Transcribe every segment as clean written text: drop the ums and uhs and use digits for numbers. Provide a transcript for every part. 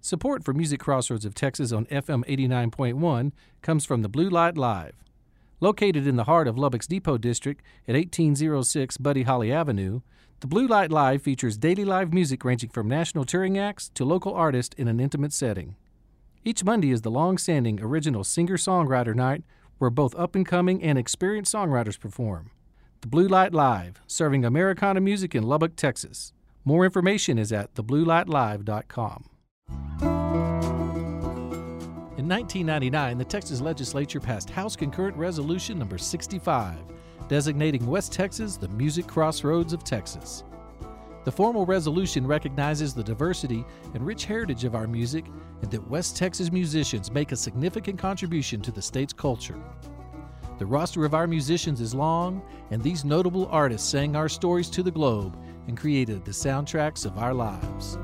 Support for Music Crossroads of Texas on FM 89.1 comes from the Blue Light Live. Located in the heart of Lubbock's Depot District at 1806 Buddy Holly Avenue, the Blue Light Live features daily live music ranging from national touring acts to local artists in an intimate setting. Each Monday is the long-standing original singer-songwriter night where both up-and-coming and experienced songwriters perform. The Blue Light Live, serving Americana music in Lubbock, Texas. More information is at thebluelightlive.com. In 1999, the Texas Legislature passed House Concurrent Resolution number 65, designating West Texas the Music Crossroads of Texas. The formal resolution recognizes the diversity and rich heritage of our music and that West Texas musicians make a significant contribution to the state's culture. The roster of our musicians is long, and these notable artists sang our stories to the globe and created the soundtracks of our lives.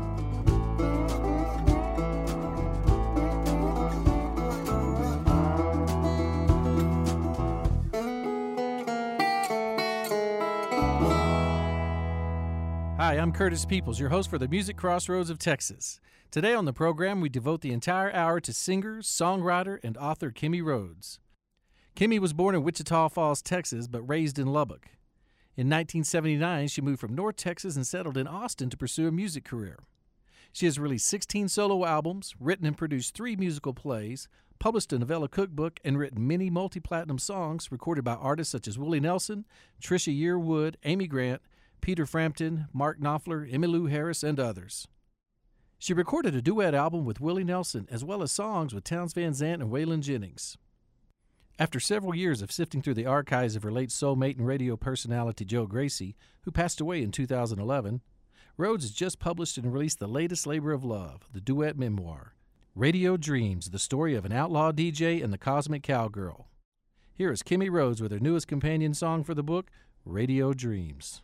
Hi, I'm Curtis Peoples, your host for the Music Crossroads of Texas. Today on the program, we devote the entire hour to singer, songwriter, and author Kimmy Rhodes. Kimmy was born in Wichita Falls, Texas, but raised in Lubbock. In 1979, she moved from North Texas and settled in Austin to pursue a music career. She has released 16 solo albums, written and produced 3 musical plays, published a novella cookbook, and written many multi-platinum songs recorded by artists such as Willie Nelson, Trisha Yearwood, Amy Grant, Peter Frampton, Mark Knopfler, Emmylou Harris, and others. She recorded a duet album with Willie Nelson, as well as songs with Townes Van Zandt and Waylon Jennings. After several years of sifting through the archives of her late soulmate and radio personality Joe Gracie, who passed away in 2011, Rhodes has just published and released the latest labor of love, the duet memoir, Radio Dreams, the story of an outlaw DJ and the cosmic cowgirl. Here is Kimmy Rhodes with her newest companion song for the book, Radio Dreams.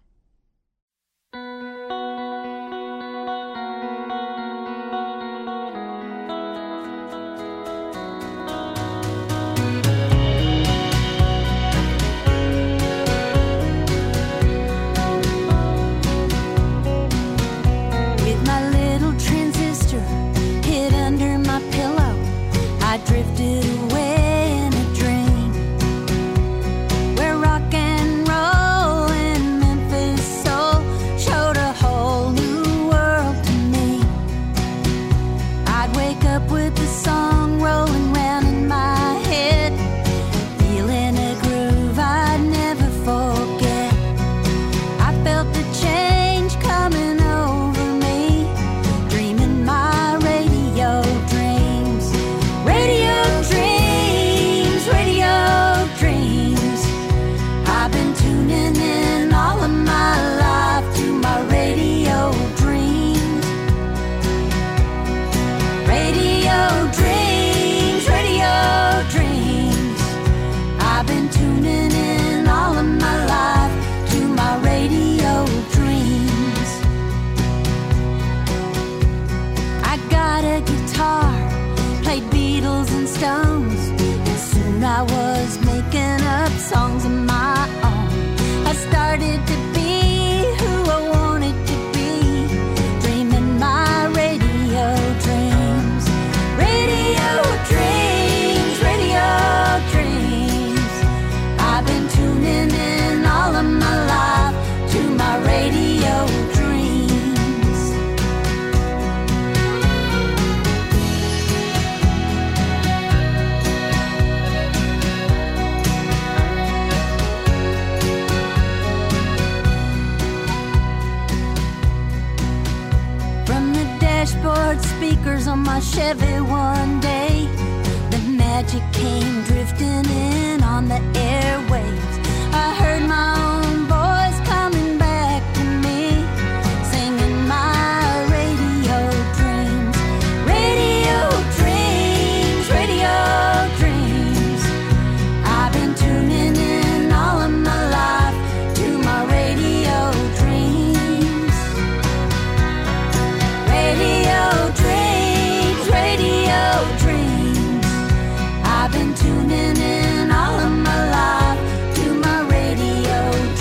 Drifted away in a dream where rock and roll and Memphis soul showed a whole new world to me. I'd wake up with the song rolling round in my head, feeling a groove I'd never forget. I felt the change coming over me, dreaming my radio dreams. Radio dreams, radio dreams. I've been tuning in all of my life to my radio dreams. Radio dreams, radio dreams. I've been tuning in all of my life to my radio dreams. I got a guitar, played Beatles and Stones, and soon I was making up songs of my own. I started to be who I wanted to be, dreaming my radio dreams. Radio dreams, radio dreams. I've been tuning in all of my life to my radio dreams. Dashboard speakers on my Chevy one day, the magic came drifting in on the airwaves. I heard my own voice coming back to me, singing my radio dreams. Radio dreams, radio dreams. I've been tuning in all of my life to my radio dreams. Radio dreams, radio dreams. I've been tuning in all of my life to my radio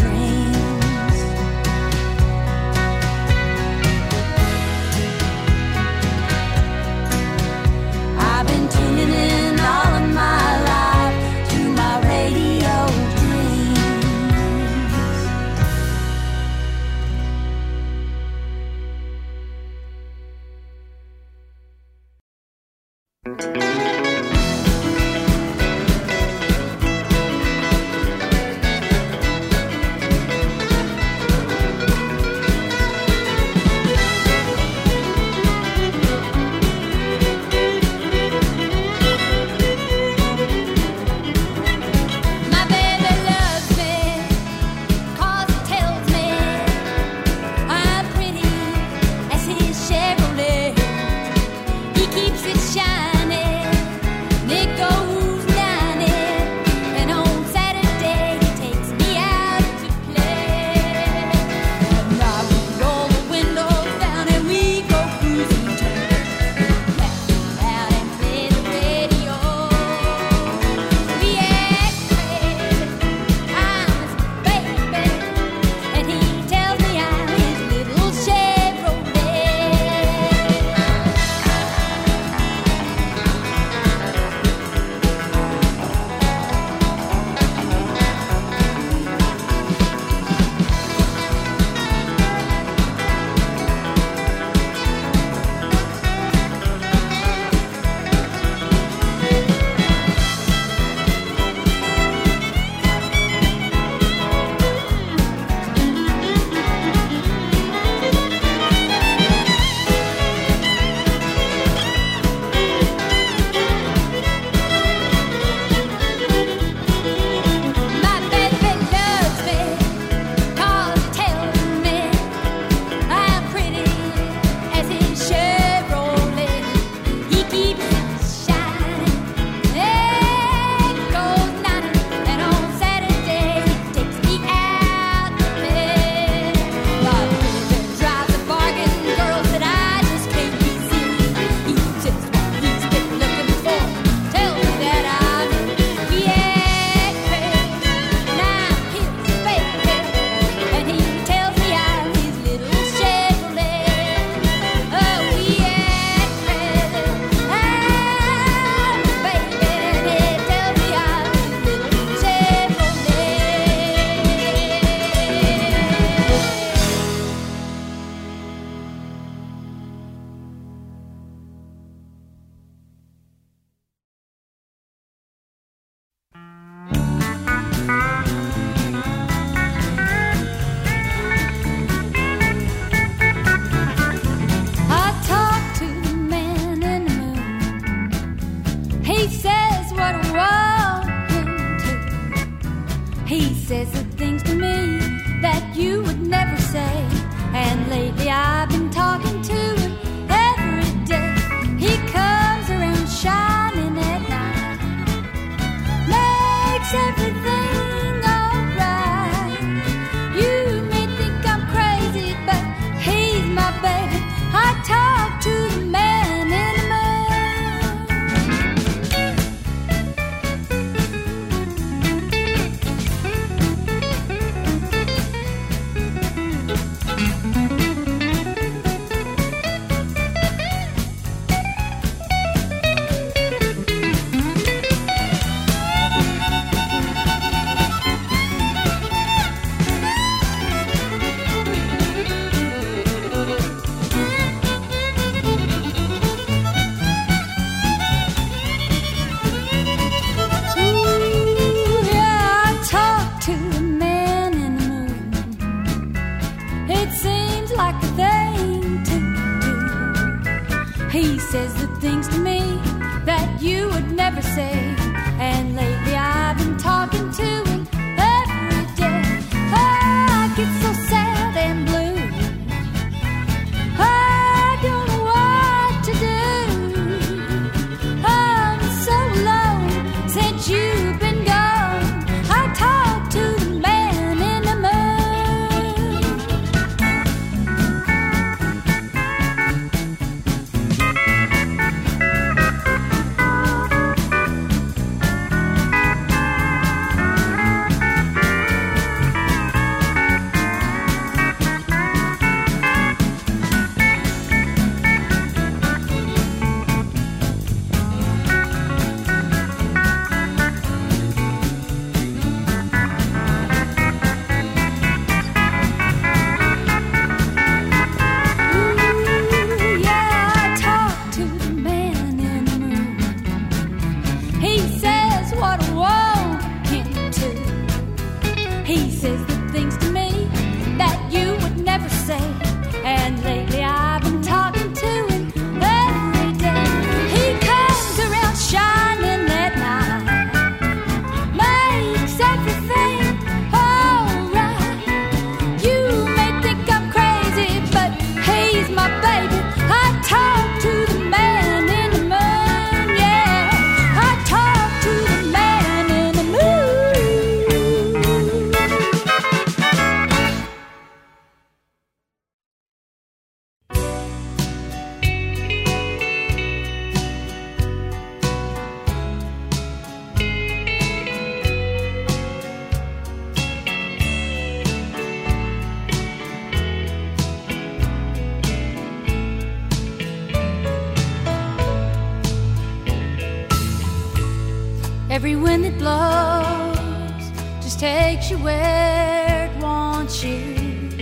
Every wind that blows just takes you where it wants you.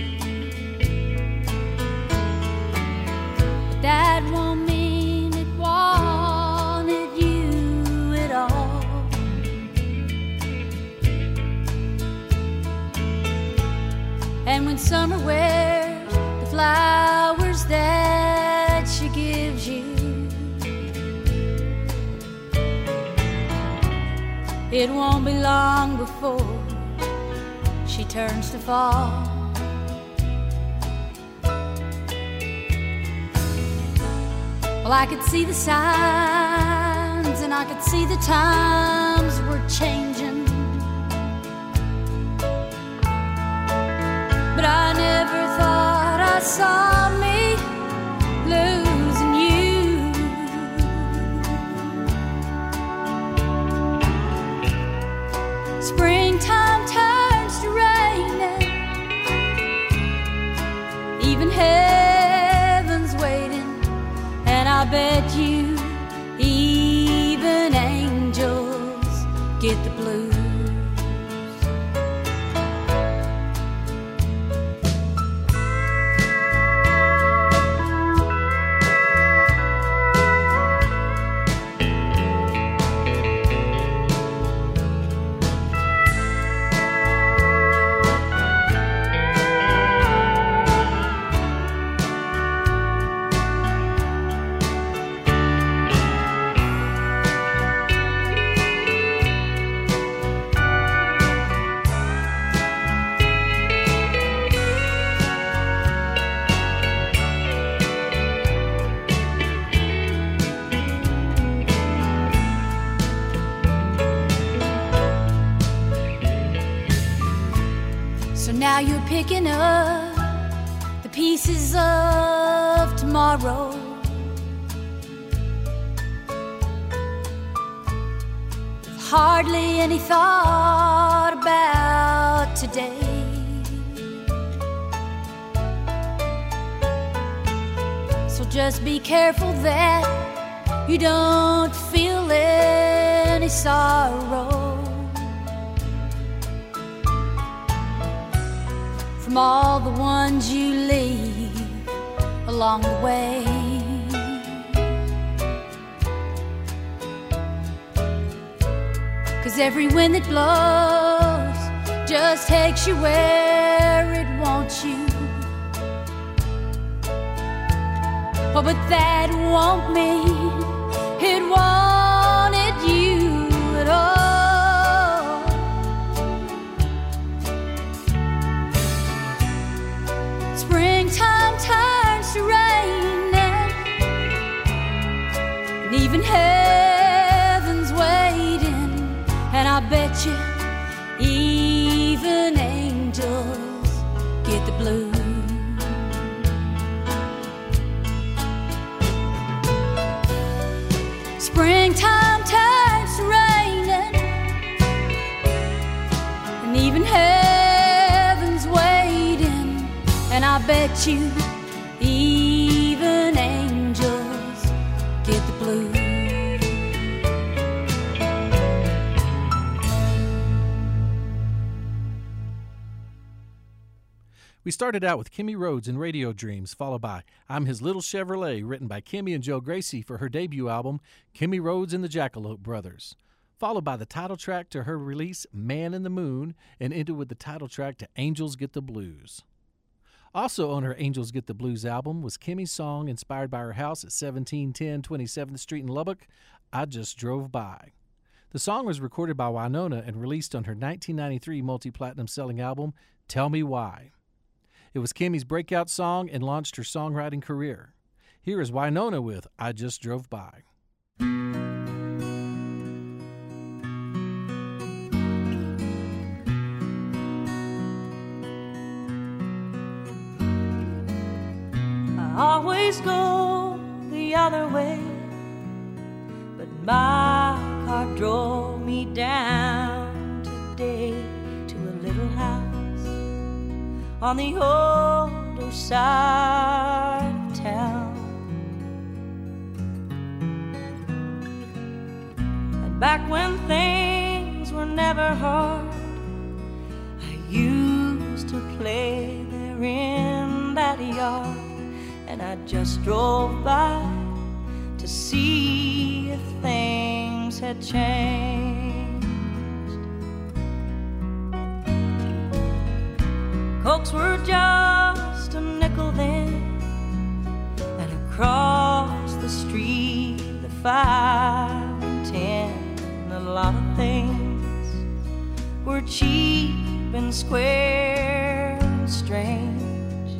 But that won't mean it wanted you at all. And when summer wears the flowers that she gives you, it won't be long before she turns to fall. Well, I could see the signs and I could see the times were changing, but I never thought I saw me losing you. Springtime turns to raining, even heaven's waiting, and I bet you even angels get the blues. Now you're picking up the pieces of tomorrow, with hardly any thought about today. So just be careful that you don't feel any sorrow from all the ones you leave along the way. 'Cause every wind that blows just takes you where it wants you. Oh, but that won't mean it wanted you at all. Springtime turns to rain, and even heaven's waiting, and I bet you even angels get the blues. Springtime turns to raining, and even heaven's waiting, and I bet you even angels get the blues. We started out with Kimmy Rhodes and Radio Dreams, followed by I'm His Little Chevrolet, written by Kimmy and Joe Gracie for her debut album, Kimmy Rhodes and the Jackalope Brothers, followed by the title track to her release, Man in the Moon, and ended with the title track to Angels Get the Blues. Also on her Angels Get the Blues album was Kimmy's song inspired by her house at 1710 27th Street in Lubbock, I Just Drove By. The song was recorded by Wynonna and released on her 1993 multi-platinum selling album, Tell Me Why. It was Kimmy's breakout song and launched her songwriting career. Here is Wynonna with I Just Drove By. I always go the other way, but my car drove me down today to a little house on the older side of town. And back when things never hard. I used to play there in that yard, and I just drove by to see if things had changed. Cokes were just a nickel then, and across the street the 5 and 10, a lot of things were cheap and square and strange.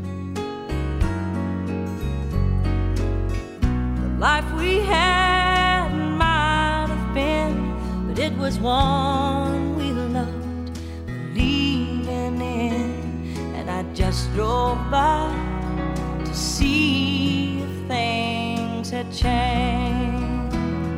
The life we had might have been, but it was one we loved believing in. And I just drove by to see if things had changed.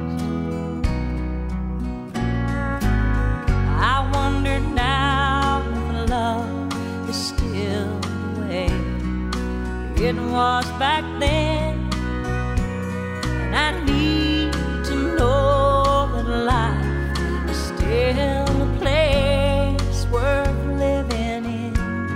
I wondered now if love is still the way it was back then. And I need to know that life is still a place worth living in.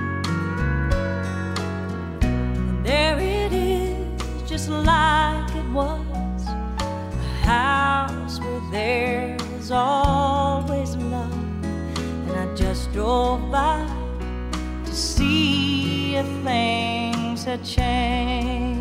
And there it is, just like it was, a house where there was always love. And I just drove by to see if things had changed.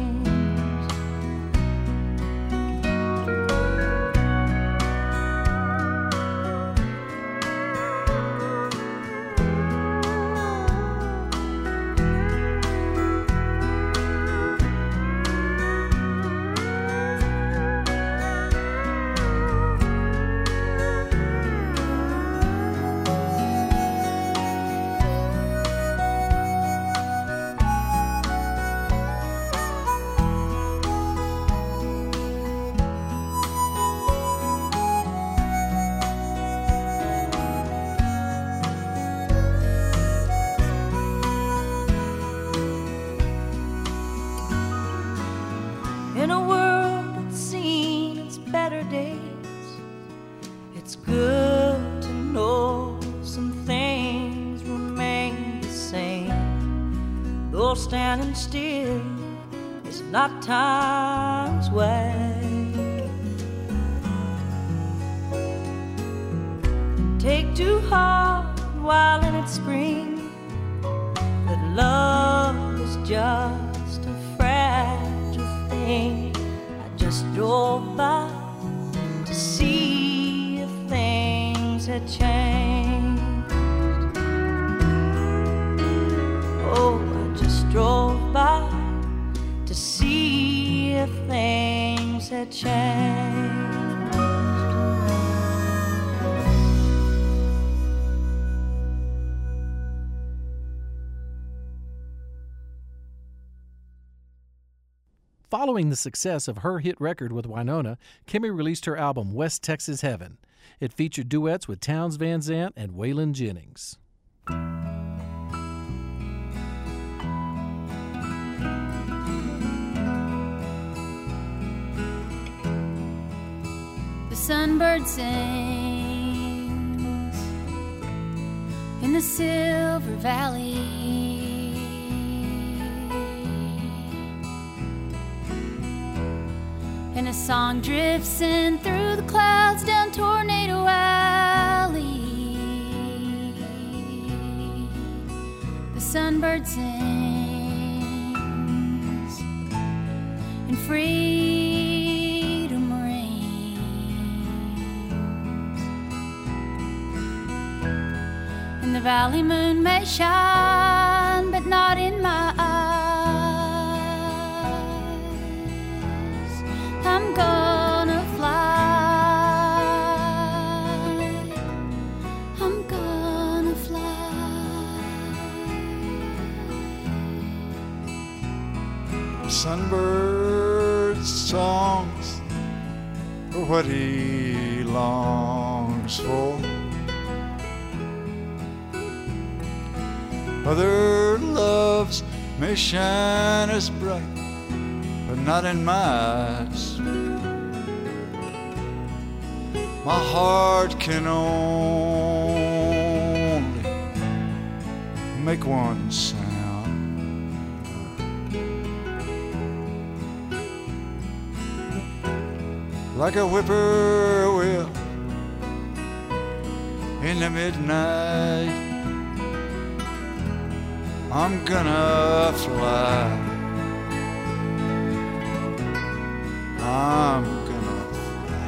In a world that's seen its better days, it's good to know some things remain the same. Though standing still is not time's way. Take to heart while in its spring that love is just a fragile thing. I just drove by to see if things had changed. Oh, I just drove by to see if things had changed. Following the success of her hit record with Wynonna, Kimmy released her album West Texas Heaven. It featured duets with Townes Van Zandt and Waylon Jennings. The sunbird sings in the Silver Valley. And a song drifts in through the clouds down Tornado Alley. The sunbird sings and freedom reigns. And the valley moon may shine, but not in my eyes. I'm gonna fly. I'm gonna fly. Sunbird's songs are what he longs for. Other loves may shine as bright, but not in my eyes. My heart can only make one sound. Like a whippoorwill in the midnight, I'm gonna fly. I'm gonna fly.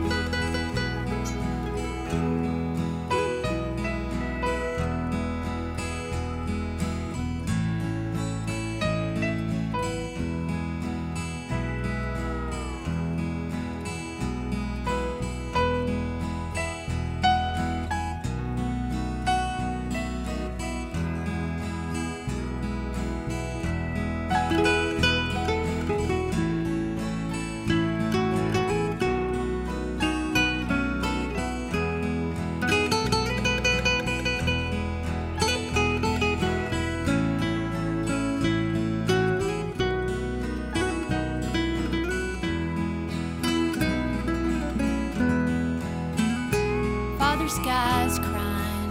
Sky's crying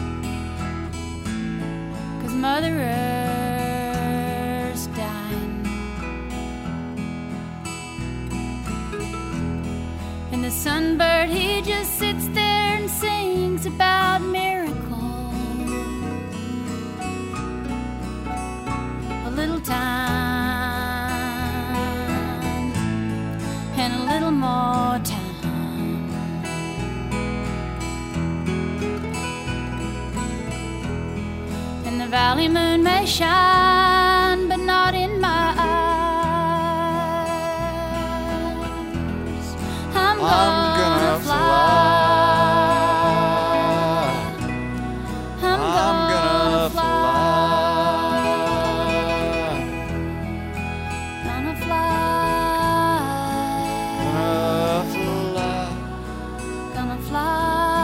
'cause Mother Earth's dying, and the sunbird, he just sits there and sings about miracles. A little time and a little more time. Valley moon may shine, but not in my eyes. I'm gonna fly. I'm gonna fly. Gonna fly. Gonna fly.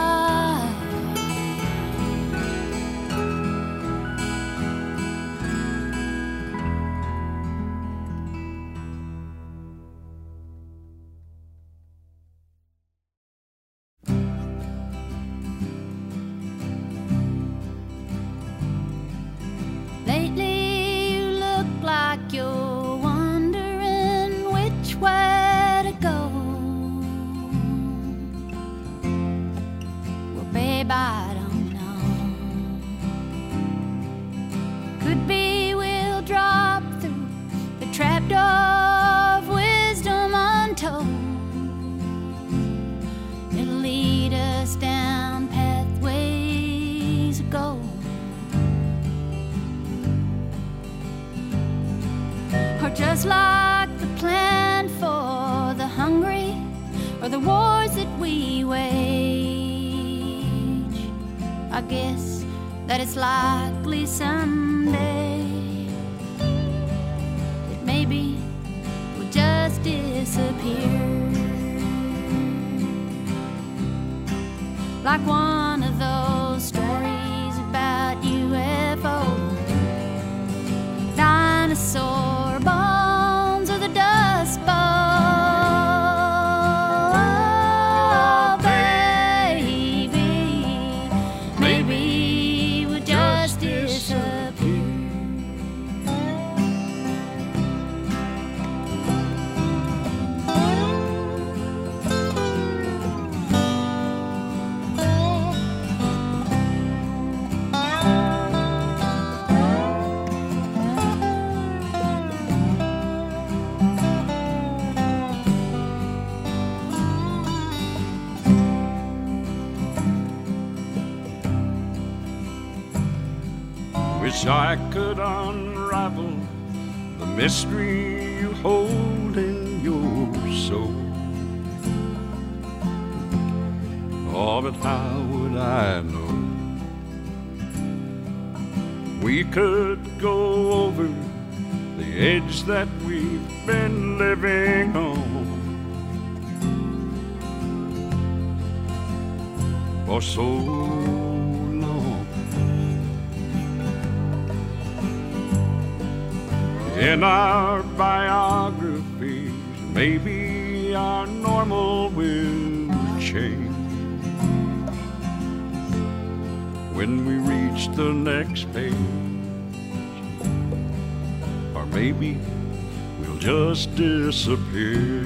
You're wondering which way to go. Well, babe, I don't know. Could be we'll drop through the trapdoor of wisdom untold. It'll lead us down pathways of gold. Or just like the plan for the hungry, or the wars that we wage, I guess that it's likely someday that maybe we'll just disappear. Like one of those stories about UFOs, dinosaur bones or the dust bowl. Oh, baby, maybe we'll just disappear. Wish I could unravel the mystery you hold in your soul. Oh, but how would I know? We could go over the edge that we've been living on for so long. In our biographies, maybe our normal will change. when we reach the next page. Or maybe we'll just disappear.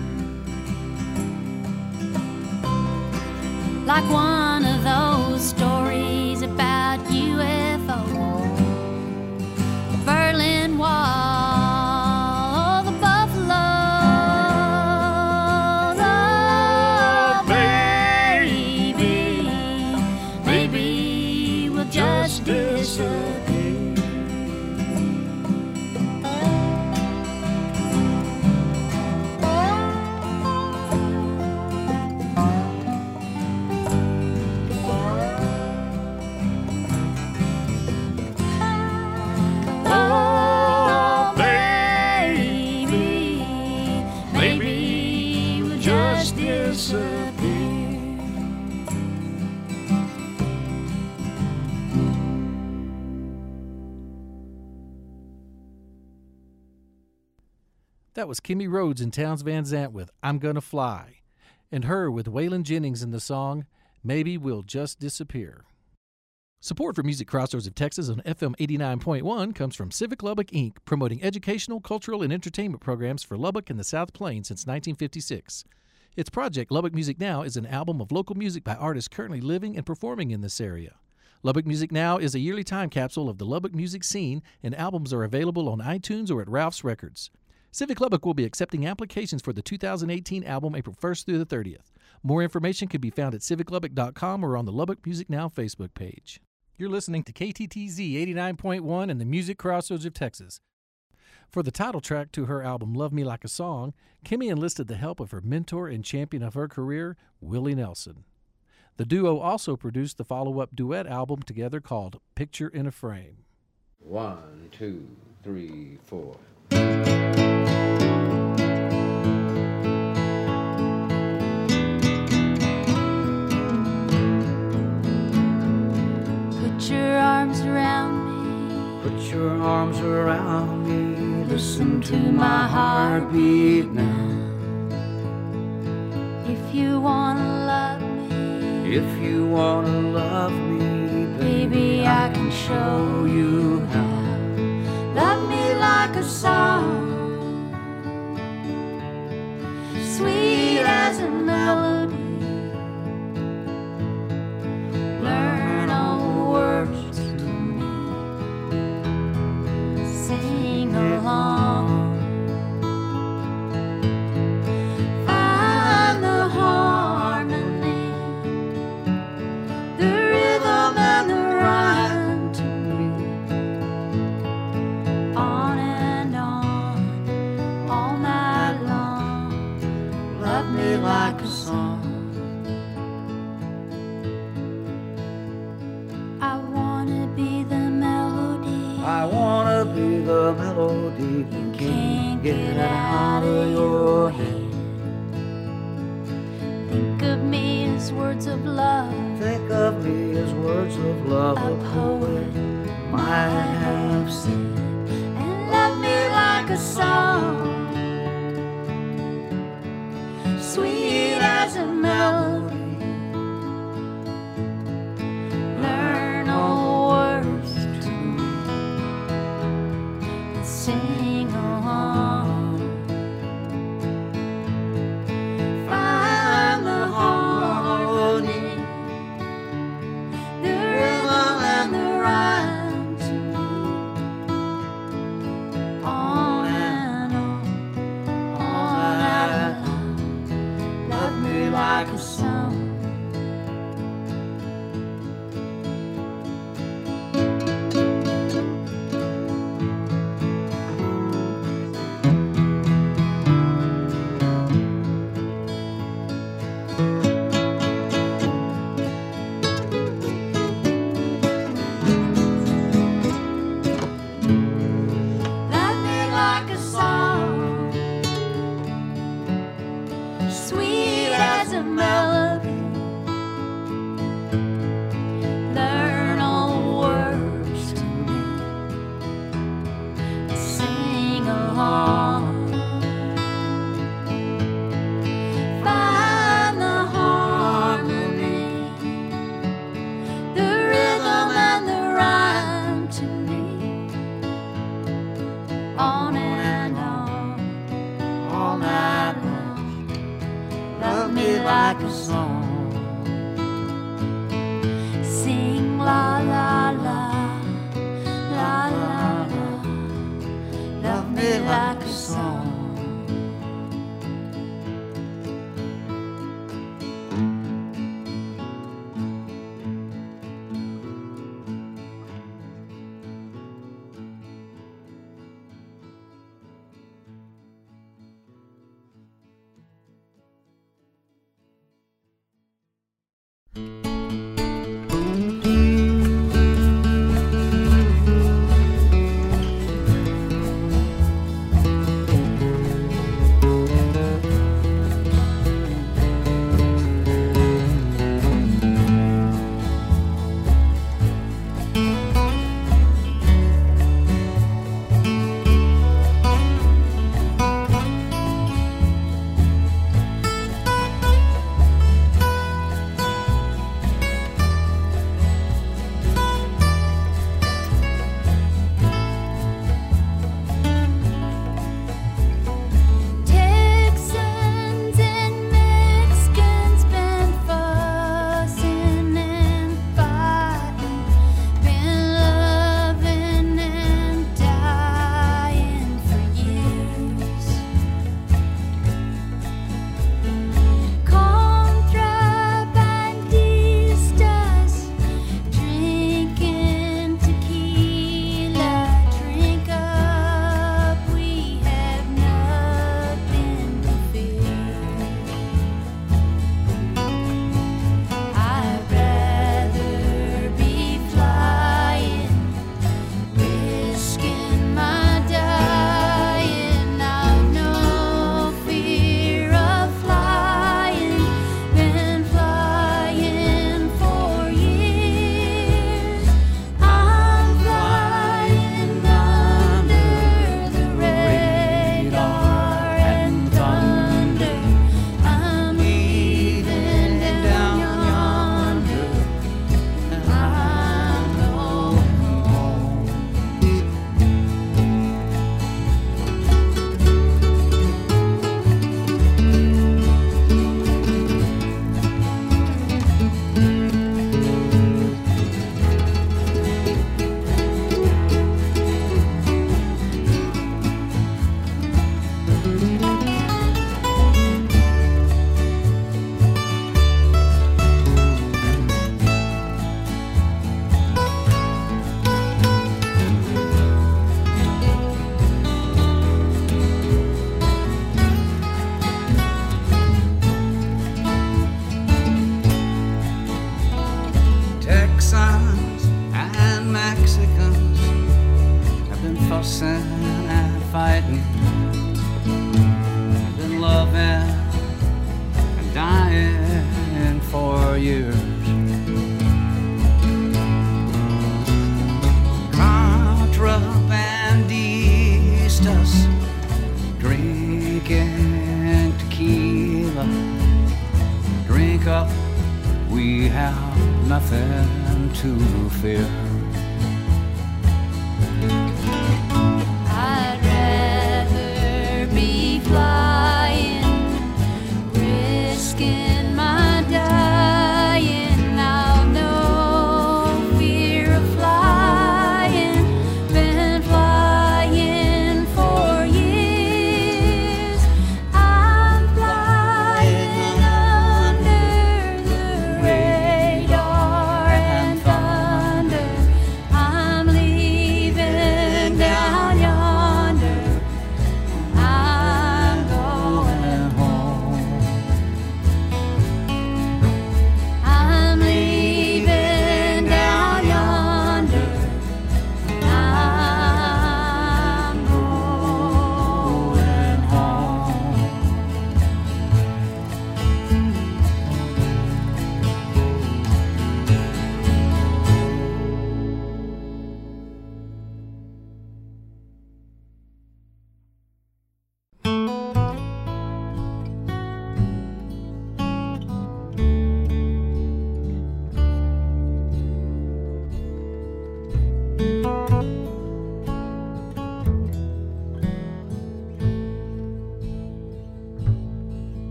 Like one of those stories about UFO, Berlin Wall, the buffalo. Oh, maybe we'll just disappear. That was Kimmy Rhodes and Townes Van Zandt with I'm Gonna Fly, and her with Waylon Jennings in the song Maybe We'll Just Disappear. Support for Music Crossroads of Texas on FM 89.1 comes from Civic Lubbock, Inc., promoting educational, cultural, and entertainment programs for Lubbock and the South Plains since 1956. Its project, Lubbock Music Now, is an album of local music by artists currently living and performing in this area. Lubbock Music Now is a yearly time capsule of the Lubbock music scene, and albums are available on iTunes or at Ralph's Records. Civic Lubbock will be accepting applications for the 2018 album April 1st through the 30th. More information can be found at civiclubbock.com or on the Lubbock Music Now Facebook page. You're listening to KTTZ 89.1 and the Music Crossroads of Texas. For the title track to her album Love Me Like a Song, Kimmy enlisted the help of her mentor and champion of her career, Willie Nelson. The duo also produced the follow-up duet album together called Picture in a Frame. 1, 2, 3, 4. Put your arms around me. Put your arms around me. Listen to my heartbeat now. If you wanna love me, If you wanna love me, baby, I can show you how. Love me like a song, sweet as a melody. Learn all the words to me. Sing along. Find the harmony, the rhythm and the rhyme to me. On and on, all night long. Love me like a song. I wanna be the melody. I wanna be the melody you can't get out of your head. Think of me as words of love. Think of me as words of love A poet might have said. and love me like a song, sweet as a melody. Learn all the words to me and sing along. Find the harmony, the rhythm and the rhyme to me. On and on, all night long. Love me like a song. Love me like a song, sweet as a melody. like a song. Sing la la la, la la la, love me like a song.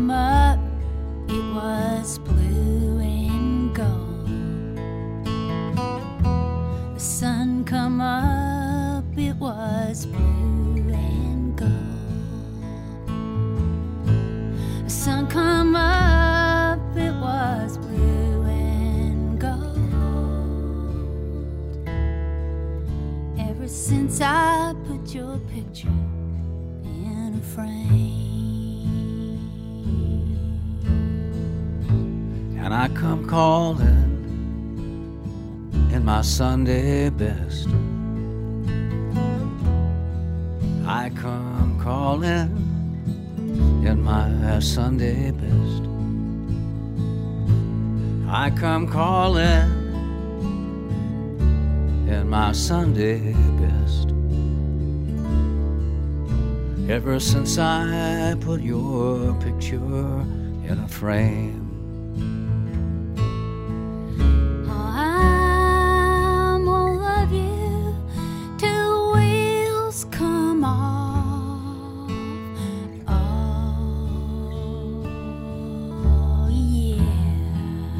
come up, it was blue and gold. The sun come up, it was blue and gold. The sun come up, it was blue and gold. Ever since I put your picture in a frame, and I come calling in my Sunday best. I come calling in my Sunday best. I come calling in my Sunday best. Ever since I put your picture in a frame. I'm gonna love you till the wheels come off. Oh, yeah.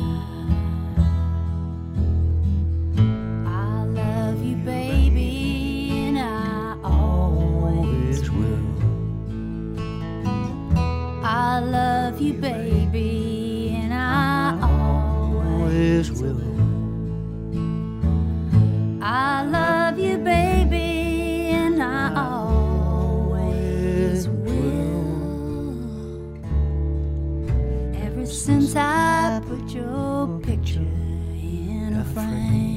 I love you, baby, and I always will. I love you, baby, and I always will. I love you, baby, and I always will. Ever since I put your picture in a frame.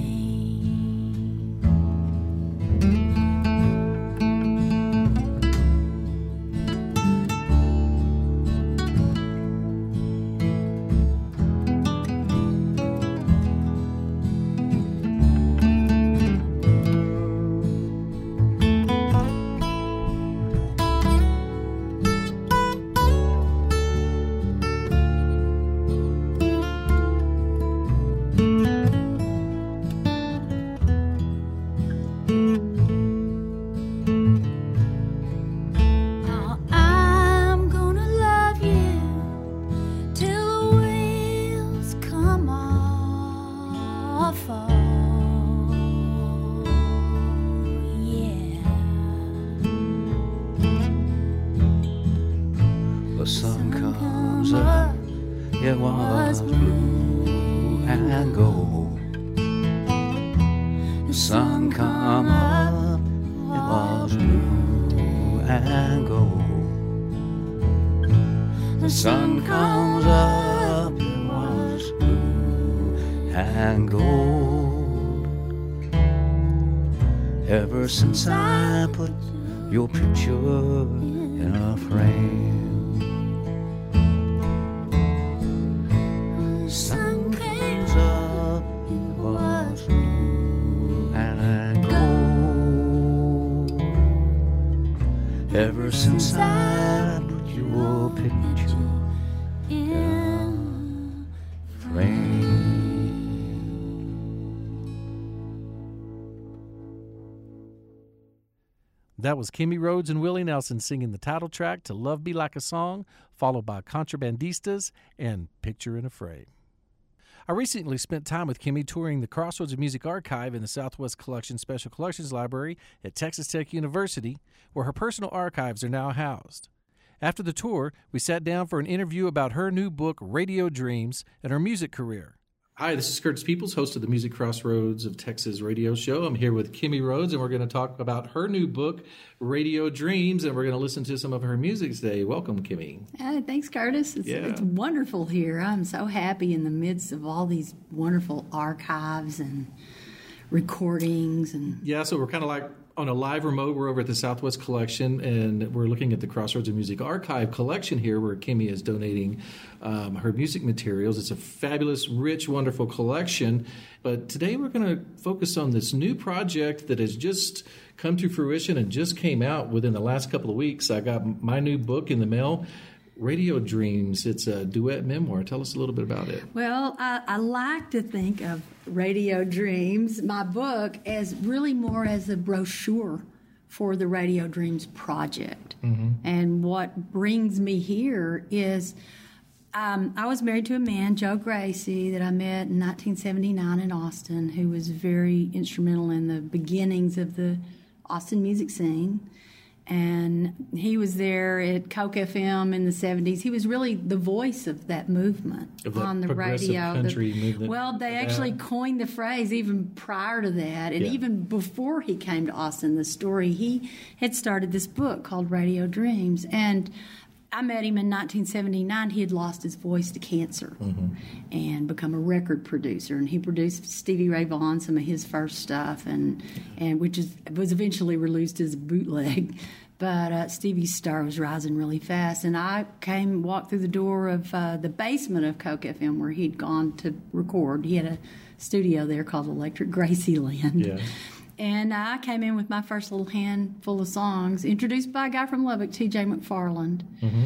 Now I'm gonna love you till the wheels come off. Oh, yeah. The sun comes up, it was blue and gold. The sun come up, it was blue and gold. The sun comes up, it was blue and gold. Ever since I put your picture in a frame. Sun comes up, it was blue and gold. Ever since I put your picture in a frame. That was Kimmy Rhodes and Willie Nelson singing the title track to Love Be Like a Song, followed by Contrabandistas and Picture in a Frame. I recently spent time with Kimmy touring the Crossroads of Music Archive in the Southwest Collection Special Collections Library at Texas Tech University, where her personal archives are now housed. After the tour, we sat down for an interview about her new book, Radio Dreams, and her music career. Hi, this is Curtis Peoples, host of the Music Crossroads of Texas radio show. I'm here with Kimmy Rhodes, and we're going to talk about her new book, Radio Dreams, and we're going to listen to some of her music today. Welcome, Kimmy. Thanks, Curtis. It's wonderful here. I'm so happy in the midst of all these wonderful archives and recordings. So we're kind of like on a live remote. We're over at the Southwest Collection, and we're looking at the Crossroads of Music Archive collection here, where Kimmy is donating her music materials. It's a fabulous, rich, wonderful collection. But today we're going to focus on this new project that has just come to fruition and just came out within the last couple of weeks. I got my new book in the mail, Radio Dreams. It's a duet memoir. Tell us a little bit about it. Well, I like to think of Radio Dreams, my book, as really more as a brochure for the Radio Dreams project. And what brings me here is I was married to a man, Joe Gracie, that I met in 1979 in Austin, who was very instrumental in the beginnings of the Austin music scene. And he was there at Coke FM in the 70s. He was really the voice of that movement of that on the radio. Country movement. Well, they actually coined the phrase even prior to that. And even before he came to Austin, the story, he had started this book called Radio Dreams. And I met him in 1979. He had lost his voice to cancer and become a record producer. And he produced Stevie Ray Vaughan, some of his first stuff, and which was eventually released as a bootleg. But Stevie's star was rising really fast. And I walked through the door of the basement of Coke FM where he'd gone to record. He had a studio there called Electric Gracieland. Yeah. And I came in with my first little handful of songs, introduced by a guy from Lubbock, T.J. McFarland.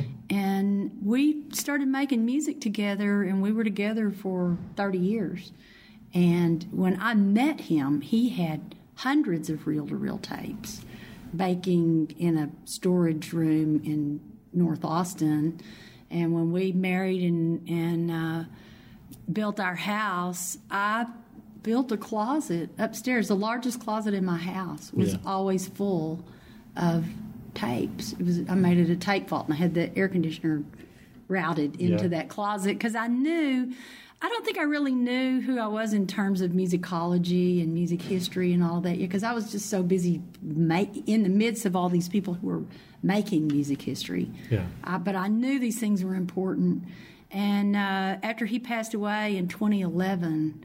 And we started making music together, and we were together for 30 years. And when I met him, he had hundreds of reel-to-reel tapes, baking in a storage room in North Austin. And when we married and built our house, I built a closet upstairs. The largest closet in my house was always full of tapes. I made it a tape vault, and I had the air conditioner routed into that closet because I don't think I really knew who I was in terms of musicology and music history and all that, because I was just so busy in the midst of all these people who were making music history. But I knew these things were important. And after he passed away in 2011,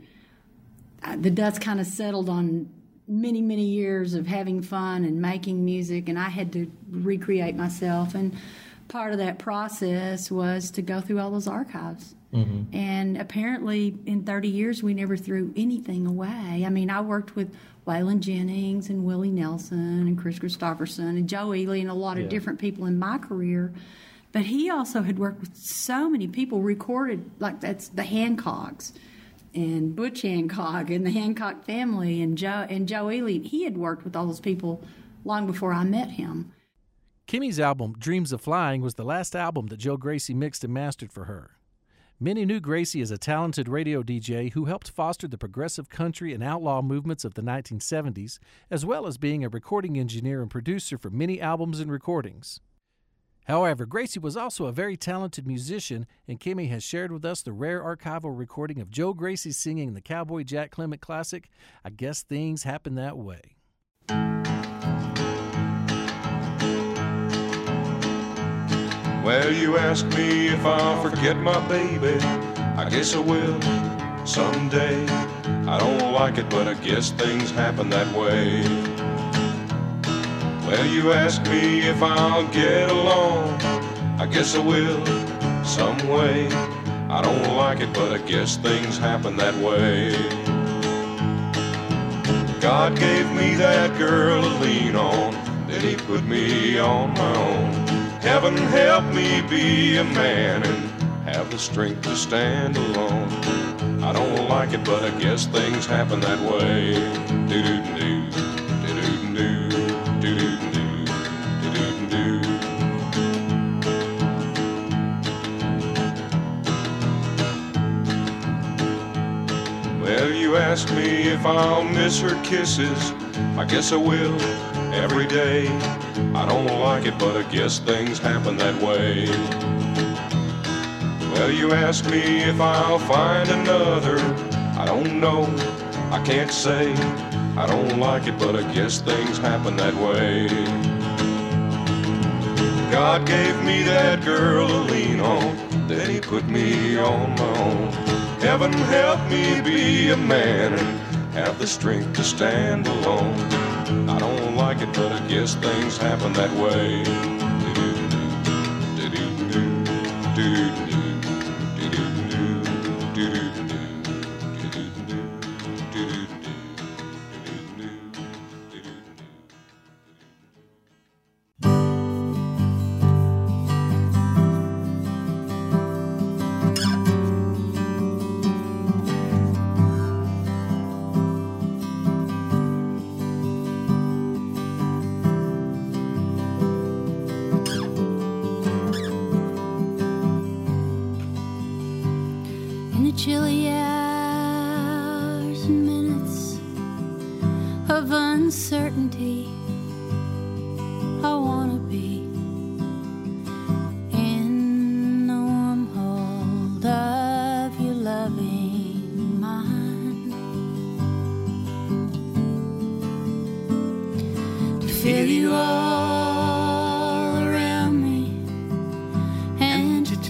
the dust kind of settled on many, many years of having fun and making music, and I had to recreate myself. And part of that process was to go through all those archives. And apparently in 30 years, we never threw anything away. I mean, I worked with Waylon Jennings and Willie Nelson and Chris Christopherson and Joe Ely and a lot of different people in my career. But he also had worked with so many people, recorded, like that's the Hancocks and Butch Hancock and the Hancock family and Joe Ely. He had worked with all those people long before I met him. Kimmy's album, Dreams of Flying, was the last album that Joe Gracie mixed and mastered for her. Many knew Gracie as a talented radio DJ who helped foster the progressive country and outlaw movements of the 1970s, as well as being a recording engineer and producer for many albums and recordings. However, Gracie was also a very talented musician, and Kimmy has shared with us the rare archival recording of Joe Gracie singing the Cowboy Jack Clement classic, I Guess Things Happen That Way. Well, you ask me if I'll forget my baby, I guess I will someday. I don't like it, but I guess things happen that way. Well, you ask me if I'll get along, I guess I will some way. I don't like it, but I guess things happen that way. God gave me that girl to lean on, then he put me on my own. Heaven help me be a man and have the strength to stand alone. I don't like it, but I guess things happen that way. Do-do-do-do, do-do-do-do, do-do-do-do, do-do-do-do. Well, you ask me if I'll miss her kisses, I guess I will every day. I don't like it, but I guess things happen that way. Well, you ask me if I'll find another, I don't know, I can't say. I don't like it, but I guess things happen that way. God gave me that girl to lean on, then he put me on my own. Heaven help me be a man and have the strength to stand alone. I don't like it, but I guess things happen that way.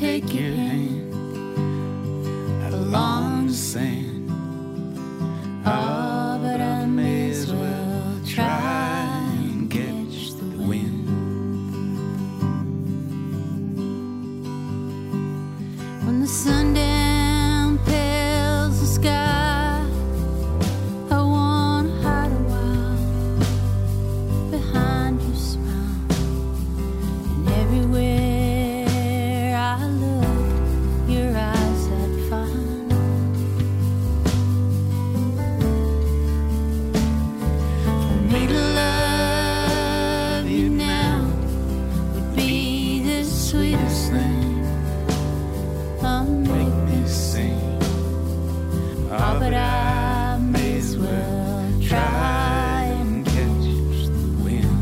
take your hand along the sand. Oh, but I may as well try and catch the wind. When the sundown pales the sky, I wanna hide a while behind your smile. And everywhere I looked, your eyes I'd find. For me to love you now would be the sweetest thing. Make me sing. Oh, but I may as well try and catch the wind.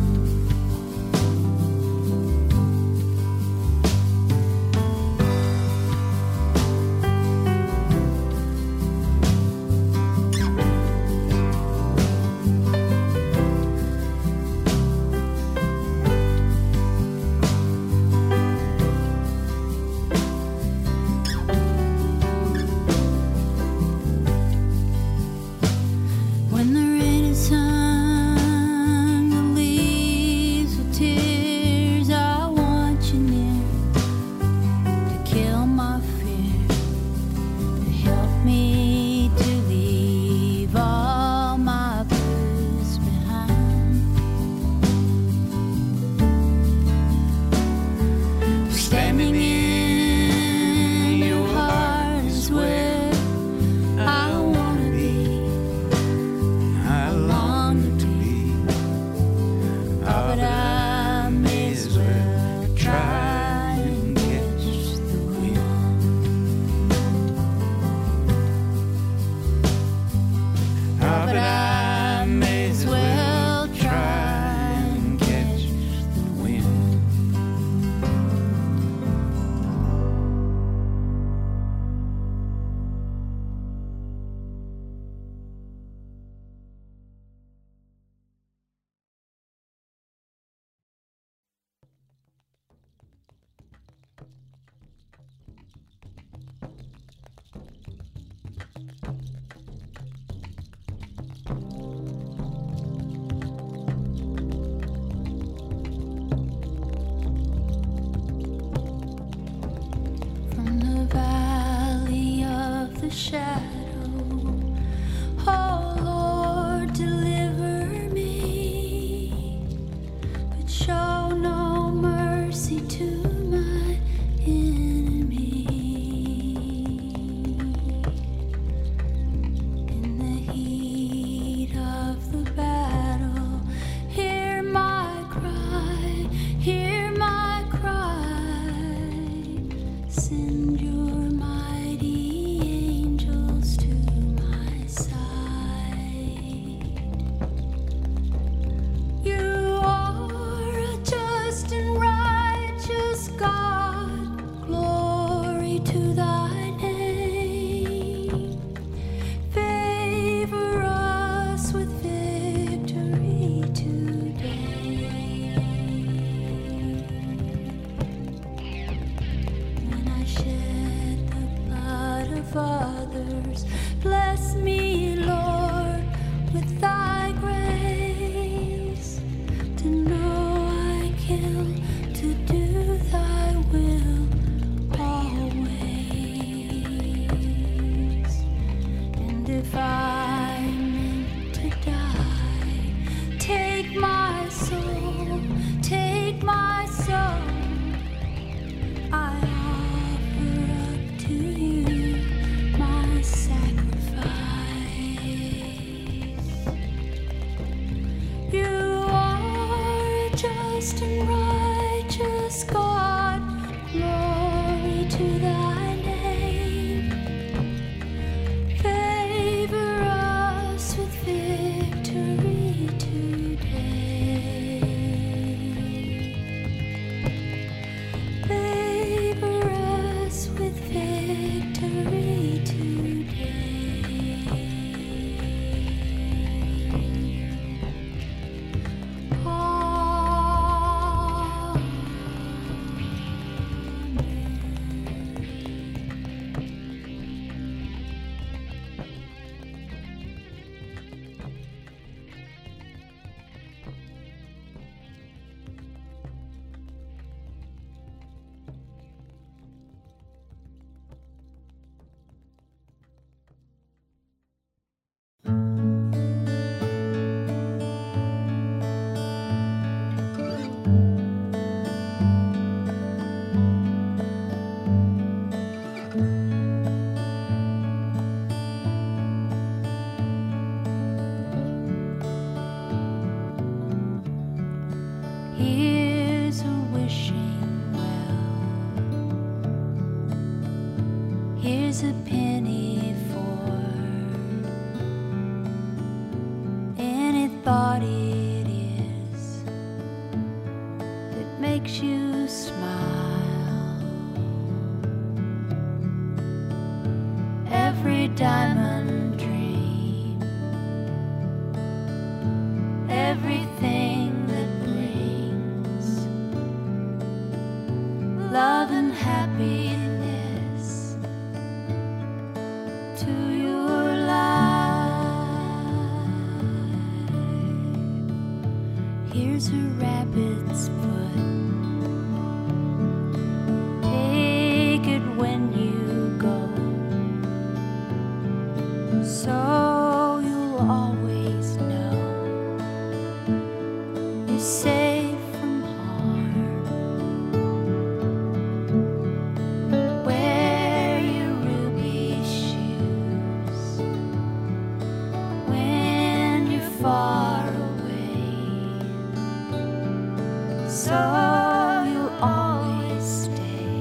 When the rain is hung, the leaves with tears, I want you near to kill my fear, to help me to leave all my blues behind. Standing in your heart is where I wanna be. I long to be. Oh, but I may as well try and catch the wind. Oh, but I may as well try and catch the wind. From the valley of the shadow, oh Lord, deliver me, but show no mercy to my enemy. In the heat of the battle, hear my cry, hear my cry. Send your mighty angels to my side. You are a just and righteous God. Glory to thy name. Favor us with victory today. When I shed the blood of others, bless me, Lord, with thy grace, to know I kill to do thy will always. And if I'm meant to die, take my soul, take my soul. I offer Here's a penny for any thought it is that makes you smile. Every diamond dream, everything that brings love and happiness to your life. Here's a rabbit's foot. Take it when you go, so you'll always know you're safe from harm. Wear your ruby shoes when you're far away, so you'll always stay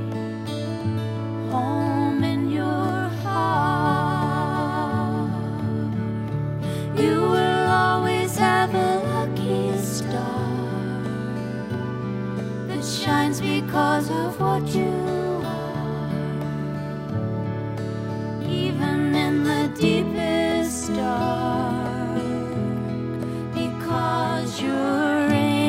home in your heart. You will always have a lucky star that shines because of what you are. Even in the deepest dark, because your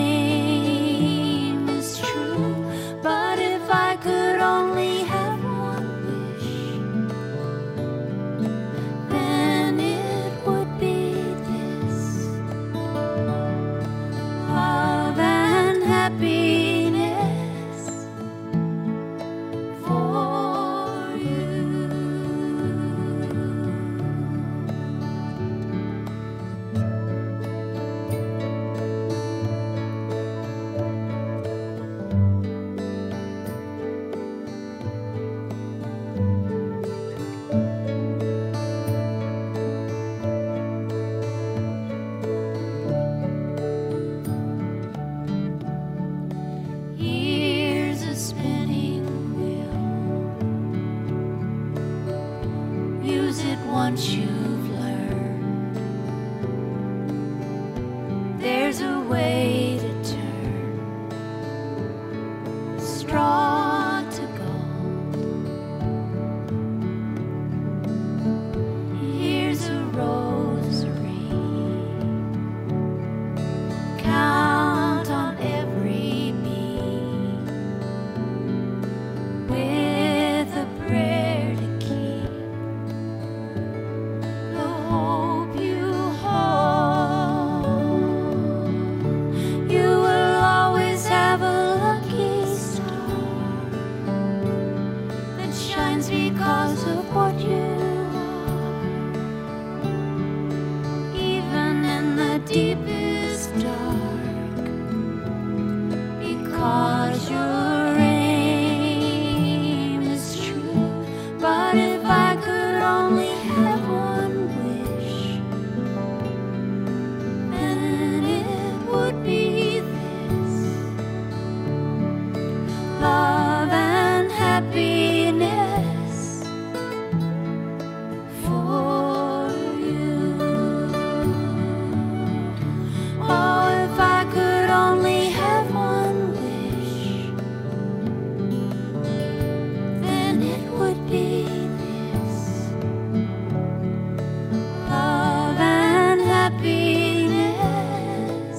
aim is true. But if I could only have one wish, then it would be this: love and happiness for you. Here's a spinning wheel. Use it once you've learned. There's a way to turn straw to gold. Here's a rosary. Count on every beat with a prayer to keep the hope you hold. You will always have a lucky star that shines because of what you are. Even in the deepest dark, because your aim is true. But if I could only have one wish, then it would be this: love and happiness for you. Oh, if I could only have one wish, then it would be this: love and happiness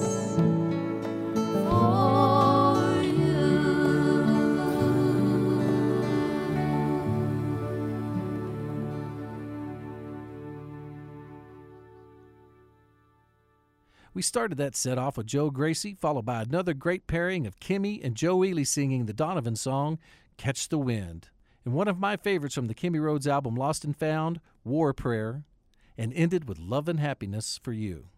for you. We started that set off with Joe Gracie, followed by another great pairing of Kimmy and Joe Ely singing the Donovan song, Catch the Wind, and one of my favorites from the Kimmy Rhodes album Lost and Found, War Prayer, and ended with Love and Happiness for You.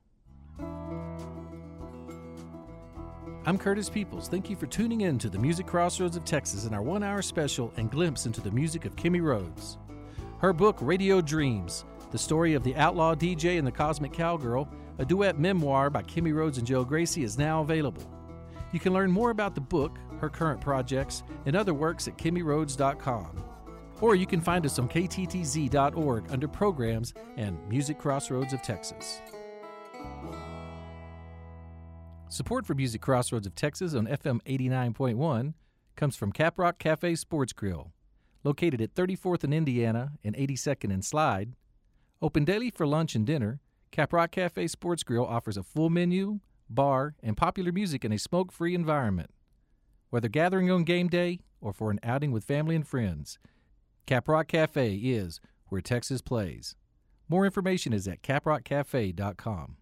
I'm Curtis Peoples. Thank you for tuning in to the Music Crossroads of Texas in our 1-hour special and glimpse into the music of Kimmy Rhodes. Her book, Radio Dreams, the story of the outlaw DJ and the cosmic cowgirl, a duet memoir by Kimmy Rhodes and Joe Gracie, is now available. You can learn more about the book, her current projects, and other works at KimmyRhodes.com. Or you can find us on kttz.org under Programs and Music Crossroads of Texas. Support for Music Crossroads of Texas on FM 89.1 comes from Caprock Cafe Sports Grill, located at 34th in Indiana and 82nd in Slide. Open daily for lunch and dinner, Caprock Cafe Sports Grill offers a full menu, bar, and popular music in a smoke-free environment. Whether gathering on game day or for an outing with family and friends, Caprock Cafe is where Texas plays. More information is at caprockcafe.com.